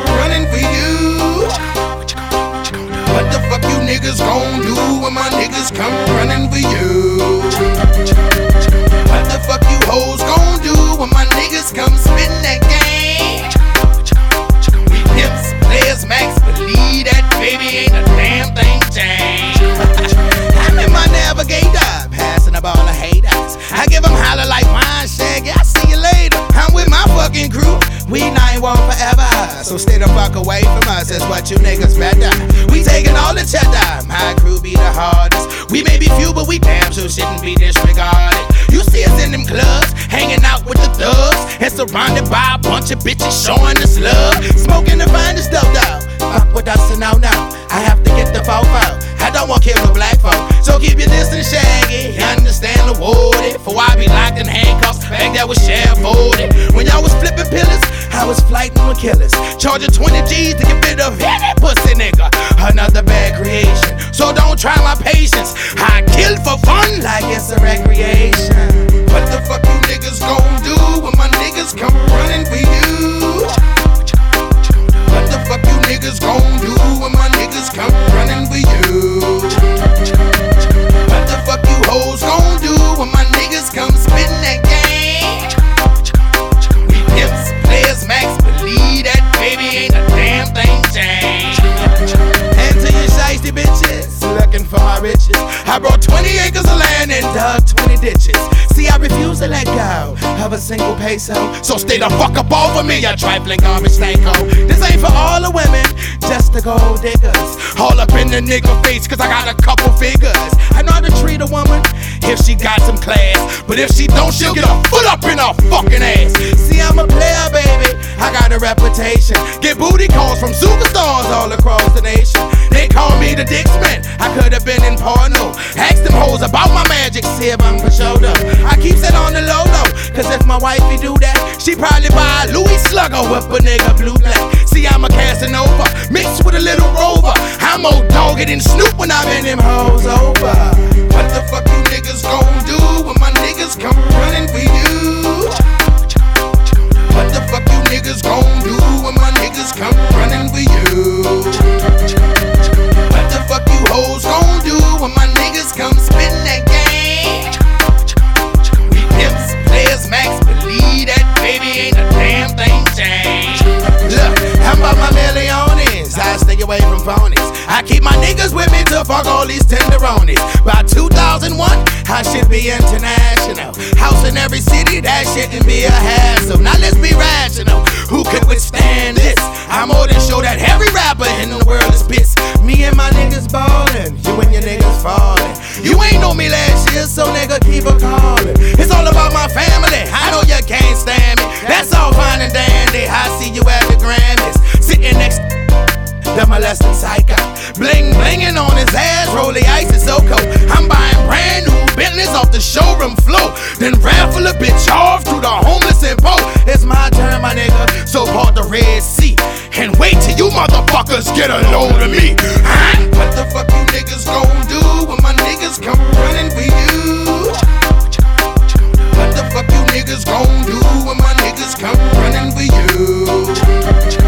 running for you? What the fuck you niggas gon' do when my niggas come running for you? What the fuck you hoes gon' do when my niggas come spittin' that game? We pimps, players, max, believe that baby ain't a damn thing changed. I'm in my navigator, passing up all the haters. I give them holler like wine, shaggy, I see you later. I'm with my fucking crew, we 9-1 forever. So stay the fuck away from us, that's what you niggas better. We taking all the cheddar, my crew be the hardest. We may be few, but we damn sure shouldn't be disregarded. You see us in them clubs, hanging out with the thugs, and surrounded by a bunch of bitches showing us love. Smoking the finest stuff though. Fuck with us and now, I have to get the fofo. I don't want kill no black folk, so keep your distance, shaggy. Understand the worded, for I be locked in handcuffs, bag that was share folded. When y'all was flipping pillars, I was flighting with killers, charging 20 G's to get rid of any pussy nigga. Another bad creation, so don't try my patience. I kill for fun like it's a recreation. What the fuck you niggas gon' do when my niggas come running for you? What the fuck you niggas gon' do when my niggas come running for you? What the fuck you hoes gon' do when my niggas come spittin' that game? We pimps, players, max, believe that baby ain't a damn thing changed. And to you shiesty bitches, looking for my riches, I brought 20 acres of land and dug 20 ditches. See, I refuse to let go of a single peso, so stay the fuck up over me, you trifling garbage stanko. This ain't for all the women, just the gold diggers. All up in the nigga face, cause I got a couple figures. I know how to treat a woman if she got some class, but if she don't, she'll get a foot up in her fucking ass. See, I'm a player, baby, I got a reputation. Get booty calls from superstars all across the nation. They call me the Dixman, I could've been in porno. Ask them hoes about my magic, see if I'm for shoulder. I keep that on the low though, cause if my wifey do that, she probably buy a Louis Slugger with a nigga blue black. See, I'm a Casanova, mixed with a little rover. I'm more dogged than Snoop when I'm in them hoes over. What the fuck you niggas gon' do when my niggas come running for you? What the fuck you niggas gon' do when my niggas come running for you? What the fuck you hoes gon' do when my niggas come spittin' that game? We pimps, players, max, believe that baby ain't a damn thing changed. Look, I'm about my milliones, I stay away from phonies. I keep my niggas with me to fuck all these tenderonis. By 2001, I should be international. House in every city, that shouldn't be a hassle. Now let's be rational, who could withstand this? I'm more than sure that every rapper in the world is pissed. Me and my niggas ballin', you and your niggas fallin'. You ain't know me last year, so nigga keep a callin'. It's all about my family, I know you can't stand me. That's all fine and dandy, I see you at the Grammys, sitting next the molesting psycho, bling blingin' on his ass, roll the ice, it's so cold. I'm buying brand new Bentleys off the showroom floor, then raffle a bitch off to the homeless and poor. It's my turn, my nigga, so part the Red Sea and wait till you motherfuckers get a load of me. Huh? What the fuck you niggas gon' do when my niggas come running for you? What the fuck you niggas gon' do when my niggas come running for you?